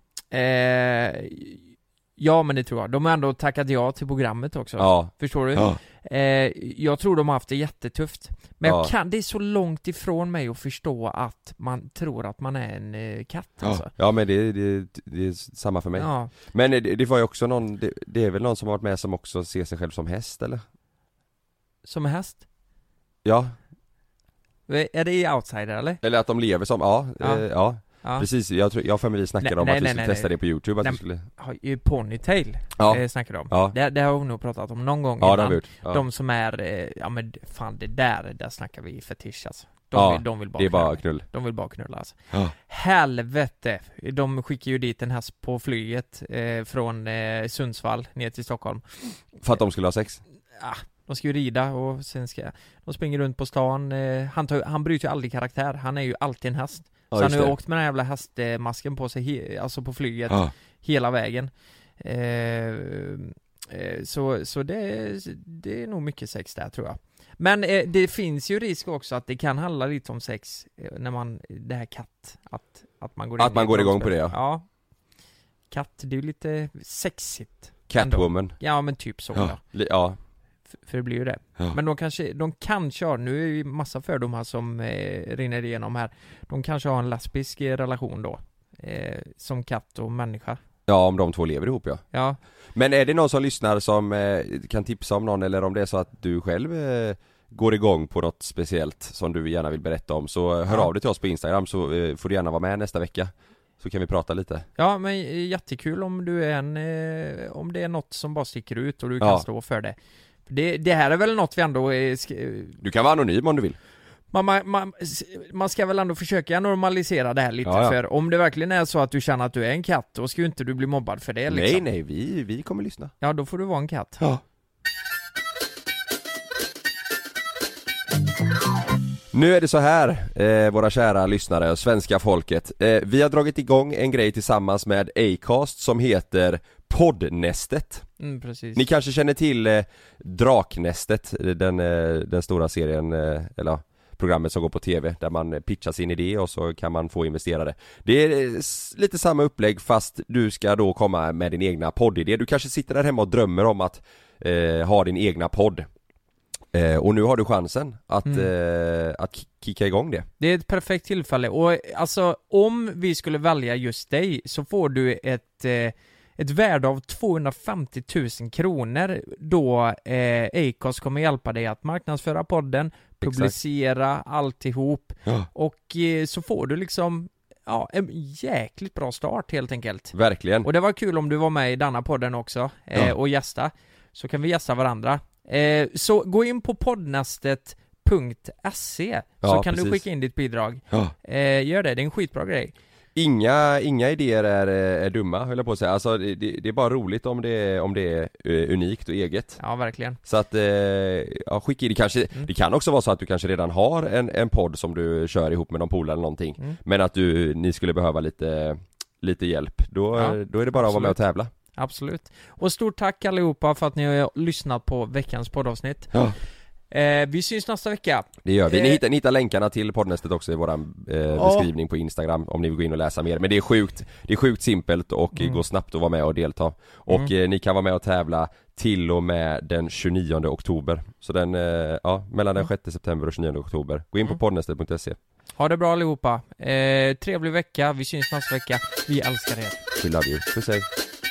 Ja, men det tror jag. De har ändå tackat ja till programmet också. Ja. Förstår du? Ja. Jag tror de har haft det jättetufft. Men det är så långt ifrån mig att förstå att man tror att man är en katt alltså. Ja, men det är samma för mig. Ja. Men det var ju också någon, det är väl någon som har varit med som också ser sig själv som häst, eller? Som häst? Ja. Är det i outsider, eller? Eller att de lever som, ja. Precis, jag för mig vi snackade om att vi skulle testa det på YouTube, att vi skulle... Ponytail snackar de om. Det har hon nog pratat om någon gång innan. De som är, men fan det där snackar vi fetisch alltså. De vill bara det är bara knull. De vill bara knulla alltså. Helvete. De skickar ju dit en häst på flyget från Sundsvall ner till Stockholm. För att de skulle ha sex? De ska ju rida och sen de springer runt på stan. Han bryter ju aldrig karaktär. Han är ju alltid en häst. Så han har ju åkt med den jävla hästmasken på sig alltså på flyget hela vägen. Så det är nog mycket sex där, tror jag. Men det finns ju risk också att det kan handla lite om sex när man, det här katt, att man går in, att man går igång på det, ja. Katt, det är ju lite sexigt. Catwoman. Ja, men typ så. Ja. För det blir ju det. Men de kanske har, nu är ju massa fördomar som rinner igenom här. De kanske har en lesbisk relation då, som katt och människa. Ja, om de två lever ihop, ja. Men är det någon som lyssnar som kan tipsa om någon, eller om det är så att du själv går igång på något speciellt som du gärna vill berätta om, så hör av dig till oss på Instagram, så får du gärna vara med nästa vecka. Så kan vi prata lite. Ja, men jättekul om du är om det är något som bara sticker ut och du kan stå för det. Det här är väl något vi ändå du kan vara anonym om du vill. Man ska väl ändå försöka normalisera det här lite, för om det verkligen är så att du känner att du är en katt, då ska ju inte du bli mobbad för det liksom. Nej, vi kommer lyssna. Ja, då får du vara en katt. Ja. Nu är det så här, våra kära lyssnare och svenska folket. Vi har dragit igång en grej tillsammans med Acast som heter Poddnästet. Precis. Ni kanske känner till Draknästet, den stora serien, eller programmet som går på tv där man pitchar sin idé och så kan man få investerare. Det är lite samma upplägg fast du ska då komma med din egna poddidé. Du kanske sitter där hemma och drömmer om att ha din egna podd. Och nu har du chansen att kicka igång det. Det är ett perfekt tillfälle. Och alltså om vi skulle välja just dig så får du ett värde av 250 000 kronor då Acast kommer hjälpa dig att marknadsföra podden, publicera alltihop och så får du liksom en jäkligt bra start helt enkelt. Verkligen. Och det var kul om du var med i denna podden också och gästa. Så kan vi gästa varandra. Så gå in på poddnästet.se så kan du skicka in ditt bidrag. Gör det är en skitbra grej. Inga idéer är dumma, höll jag på att säga. Alltså det är bara roligt om det är unikt och eget. Ja, verkligen. Så att skicka in det kanske. Det kan också vara så att du kanske redan har en podd som du kör ihop med någon polare eller någonting. Men att ni skulle behöva lite hjälp. Då är det bara att vara med och tävla. Absolut. Och stort tack allihopa för att ni har lyssnat på veckans poddavsnitt. Vi syns nästa vecka. Det gör vi. Ni hittar länkarna till poddnästet också i våran beskrivning på Instagram om ni vill gå in och läsa mer. Men det är sjukt simpelt och går snabbt att vara med och delta. Och ni kan vara med och tävla till och med den 29 oktober. Så mellan den 6 september och 29 oktober. Gå in på poddnästet.se. Ha det bra allihopa. Trevlig vecka. Vi syns nästa vecka. Vi älskar er. We love you. Puss hej.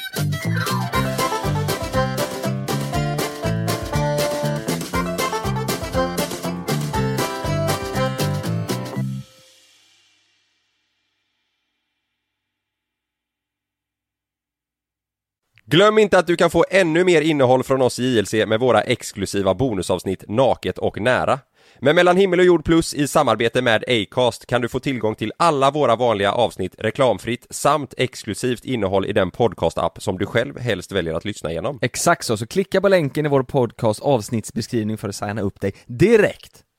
Glöm inte att du kan få ännu mer innehåll från oss i JLC med våra exklusiva bonusavsnitt Naket och nära. Med Mellan himmel och jord plus i samarbete med Acast kan du få tillgång till alla våra vanliga avsnitt reklamfritt samt exklusivt innehåll i den podcast-app som du själv helst väljer att lyssna igenom. Exakt så klicka på länken i vår podcast avsnittsbeskrivning för att signa upp dig direkt.